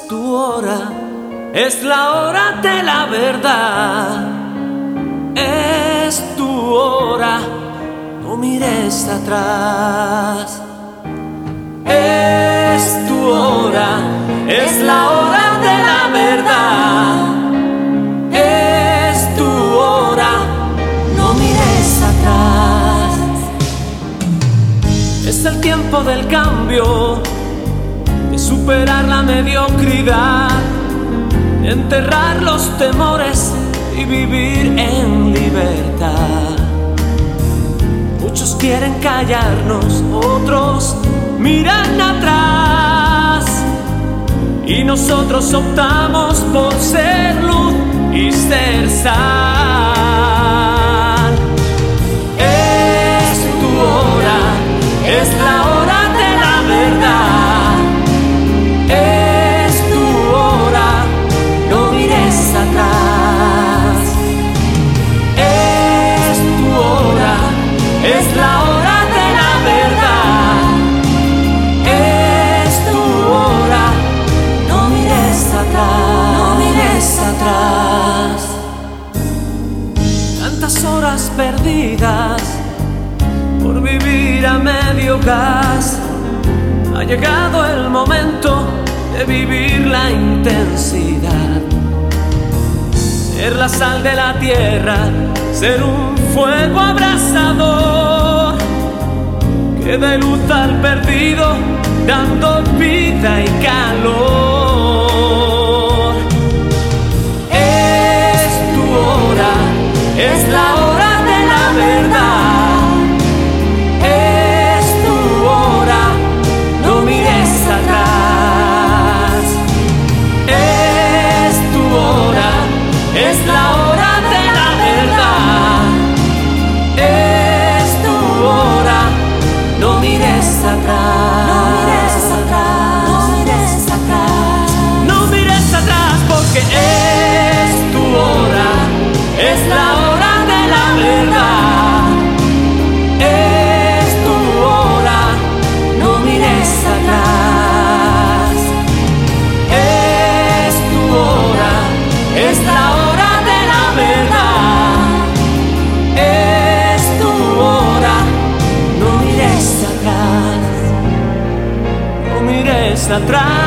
tu hora, es la hora de la verdad. Es tu hora, no mires atrás. Es tu hora, es la hora de la verdad. Es tu hora, no mires atrás. Es el tiempo del cambio, de superar la mediocridad, de enterrar los temores y vivir en libertad. Muchos quieren callarnos, otros miran atrás, y nosotros optamos por ser luz y ser sal. Es tu hora, es la hora de la verdad. Es tu hora, no mires atrás. Es tu hora, es la hora de la verdad. Es tu hora, no mires atrás, no mires atrás. Tantas horas perdidas por vivir a medio gas. Ha llegado el momento de vivir la intensidad, ser la sal de la tierra, ser un fuego abrasador que dé luz al perdido, dando vida y calor. Es tu hora, es la hora de la verdad. Es tu hora, no mires atrás. Es tu hora, es la hora de la verdad. Es tu hora, no mires atrás. No mires atrás, no mires atrás. No mires atrás, porque es tu hora, es la hora de la verdad. Es tu hora, no mires atrás. Es tu hora, es la hora de la verdad. Es tu hora, no mires atrás, no mires atrás.